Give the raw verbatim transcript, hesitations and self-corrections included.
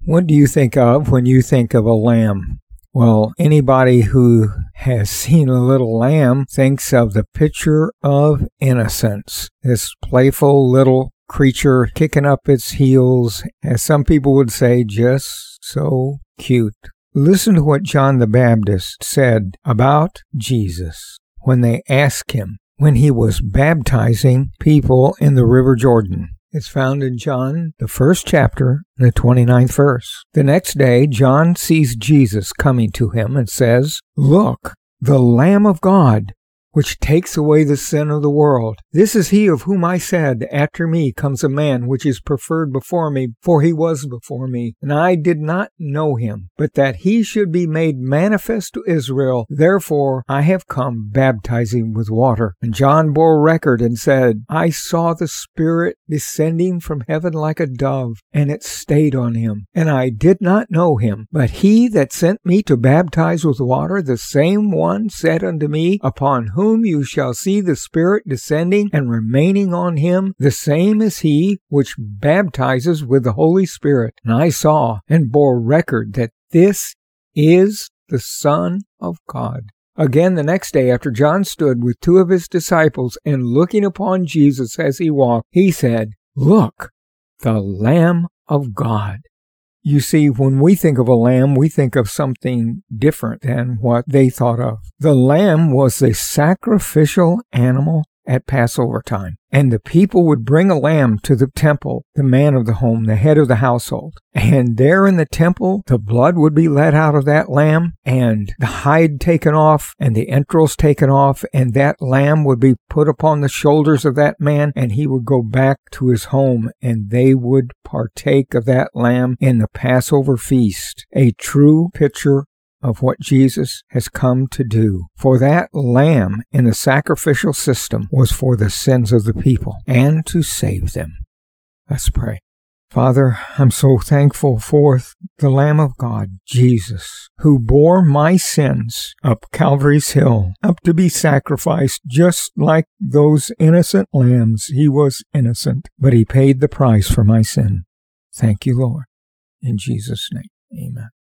What do you think of when you think of a lamb? Well, anybody who has seen a little lamb thinks of the picture of innocence. This playful little creature kicking up its heels, as some people would say, just so cute. Listen to what John the Baptist said about Jesus when they asked him when he was baptizing people in the River Jordan. It's found in John, the first chapter, the twenty-ninth verse. The next day, John sees Jesus coming to him and says, "Look, the Lamb of God, which takes away the sin of the world. This is he of whom I said, after me comes a man which is preferred before me, for he was before me, and I did not know him, but that he should be made manifest to Israel. Therefore I have come baptizing with water." And John bore record and said, "I saw the Spirit descending from heaven like a dove, and it stayed on him. And I did not know him, but he that sent me to baptize with water, the same one said unto me, Upon whom whom you shall see the Spirit descending and remaining on him, the same is he which baptizes with the Holy Spirit. And I saw and bore record that this is the Son of God." Again, the next day, after John stood with two of his disciples and looking upon Jesus as he walked, he said, "Look, the Lamb of God." You see, when we think of a lamb, we think of something different than what they thought of. The lamb was the sacrificial animal at Passover time, and the people would bring a lamb to the temple, the man of the home, the head of the household. And there in the temple, the blood would be let out of that lamb, and the hide taken off, and the entrails taken off, and that lamb would be put upon the shoulders of that man, and he would go back to his home, and they would partake of that lamb in the Passover feast, a true picture of what Jesus has come to do. For that lamb in the sacrificial system was for the sins of the people and to save them. Let's pray. Father, I'm so thankful for the Lamb of God, Jesus, who bore my sins up Calvary's hill, up to be sacrificed just like those innocent lambs. He was innocent, but he paid the price for my sin. Thank you, Lord. In Jesus' name, amen.